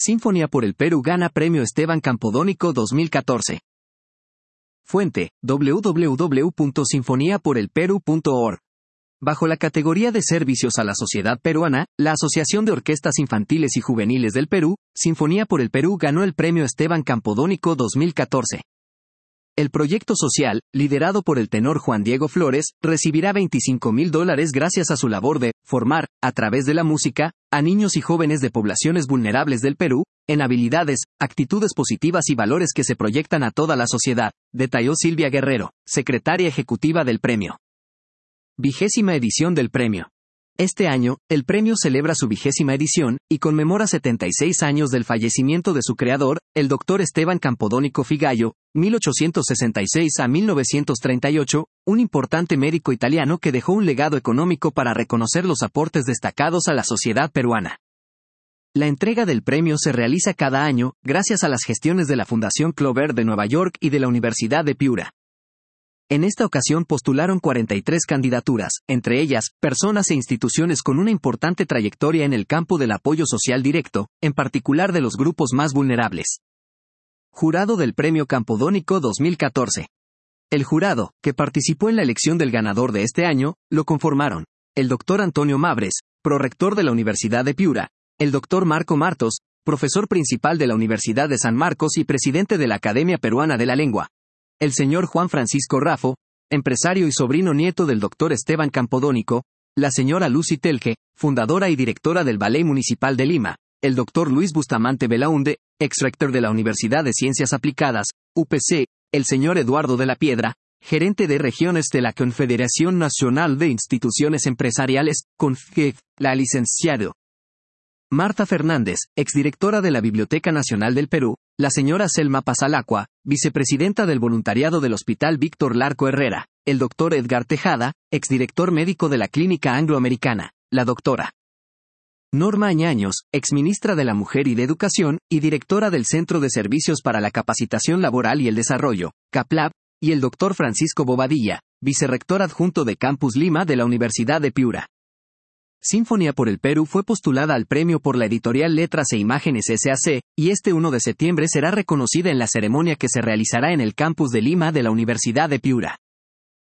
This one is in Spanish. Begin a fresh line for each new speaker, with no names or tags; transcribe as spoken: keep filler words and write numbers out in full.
Sinfonía por el Perú gana Premio Esteban Campodónico dos mil catorce. Fuente: doble u doble u doble u punto sinfonía por el perú punto org. Bajo la categoría de Servicios a la Sociedad Peruana, la Asociación de Orquestas Infantiles y Juveniles del Perú, Sinfonía por el Perú ganó el Premio Esteban Campodónico dos mil catorce. El proyecto social, liderado por el tenor Juan Diego Flores, recibirá veinticinco mil dólares gracias a su labor de formar, a través de la música, a niños y jóvenes de poblaciones vulnerables del Perú, en habilidades, actitudes positivas y valores que se proyectan a toda la sociedad, detalló Silvia Guerrero, secretaria ejecutiva del premio. Vigésima edición del premio. Este año, el premio celebra su vigésima edición, y conmemora setenta y seis años del fallecimiento de su creador, el doctor Esteban Campodónico Figallo, mil ochocientos sesenta y seis a mil novecientos treinta y ocho, un importante médico italiano que dejó un legado económico para reconocer los aportes destacados a la sociedad peruana. La entrega del premio se realiza cada año, gracias a las gestiones de la Fundación Clover de Nueva York y de la Universidad de Piura. En esta ocasión postularon cuarenta y tres candidaturas, entre ellas, personas e instituciones con una importante trayectoria en el campo del apoyo social directo, en particular de los grupos más vulnerables. Jurado del Premio Campodónico dos mil catorce. El jurado, que participó en la elección del ganador de este año, lo conformaron el doctor Antonio Mabres, prorector de la Universidad de Piura, el doctor Marco Martos, profesor principal de la Universidad de San Marcos y presidente de la Academia Peruana de la Lengua, el señor Juan Francisco Raffo, empresario y sobrino nieto del doctor Esteban Campodónico, la señora Lucy Telge, fundadora y directora del Ballet Municipal de Lima, el doctor Luis Bustamante Belaunde, ex-rector de la Universidad de Ciencias Aplicadas, U P C, el señor Eduardo de la Piedra, gerente de regiones de la Confederación Nacional de Instituciones Empresariales, CONFEF, la licenciada Marta Fernández, exdirectora de la Biblioteca Nacional del Perú, la señora Selma Pasalacua, vicepresidenta del voluntariado del Hospital Víctor Larco Herrera, el doctor Edgar Tejada, exdirector médico de la Clínica Angloamericana, la doctora Norma Añaños, exministra de la Mujer y de Educación, y directora del Centro de Servicios para la Capacitación Laboral y el Desarrollo, CAPLAB, y el doctor Francisco Bobadilla, vicerrector adjunto de Campus Lima de la Universidad de Piura. Sinfonía por el Perú fue postulada al premio por la editorial Letras e Imágenes S A C, y este primero de septiembre será reconocida en la ceremonia que se realizará en el campus de Lima de la Universidad de Piura.